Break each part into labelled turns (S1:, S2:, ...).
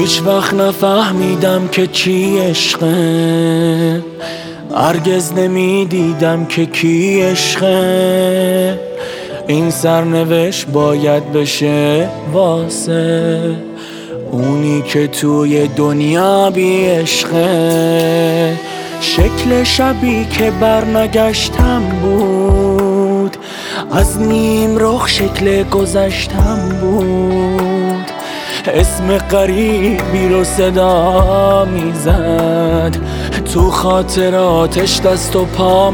S1: هیچ وقت نفهمیدم که چی عشقه، هرگز نمیدیدم که کی عشقه. این سرنوشت باید بشه واسه اونی که توی دنیا بی عشقه. شکل شبی که برنگشتم بود، از نیم رخ شکل گذشتم بود. اسم غریبی رو صدا میزد، تو خاطراتش دست و پا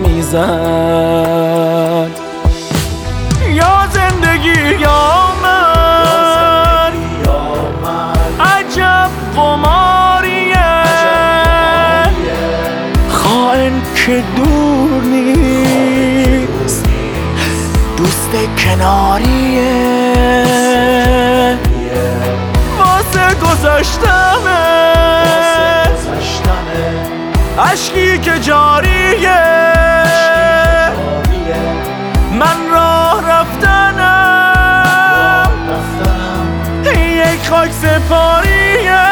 S1: میزد. یا زندگی یا من، عجب قماریه، خائن که دور نیست، دوست کناریه. واسه گذشتمه عشقی که جاریه، من راه رفتنم یک خاک سپاریه.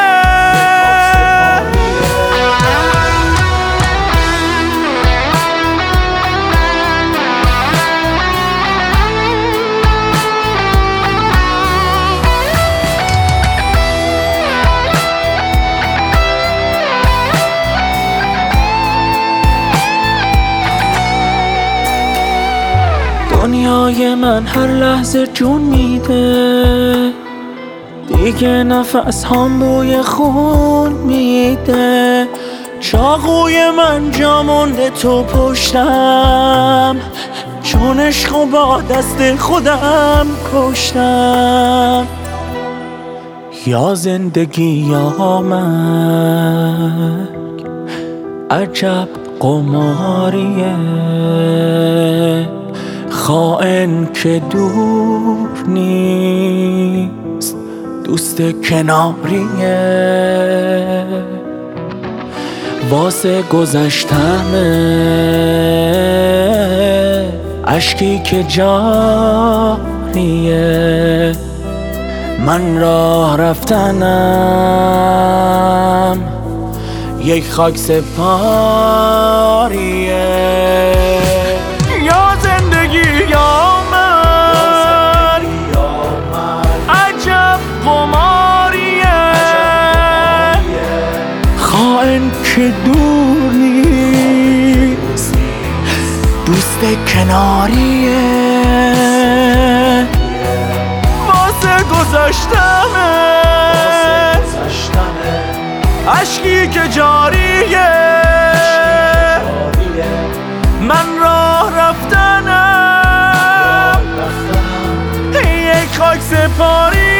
S1: دنیای من هر لحظه جون میده، دیگه نفس هم بوی خون میده. چاقوی من جا مونده تو پشتم، چون عشقو با دست خودم کشتم. یا زندگی یا مرگ، عجب قماریه، خائن که دور نیست، دوست کناریه. واسه گذشتمه اشکی که جاریه، من راه رفتنم یک خاک سپاریه. یا زندگی یا من، عجب قماریه، خائن که دور نیست، دوست کناریه. واسه گذشتمه عشقی که جاریه، من راه رفتنم یک خاک سپاری.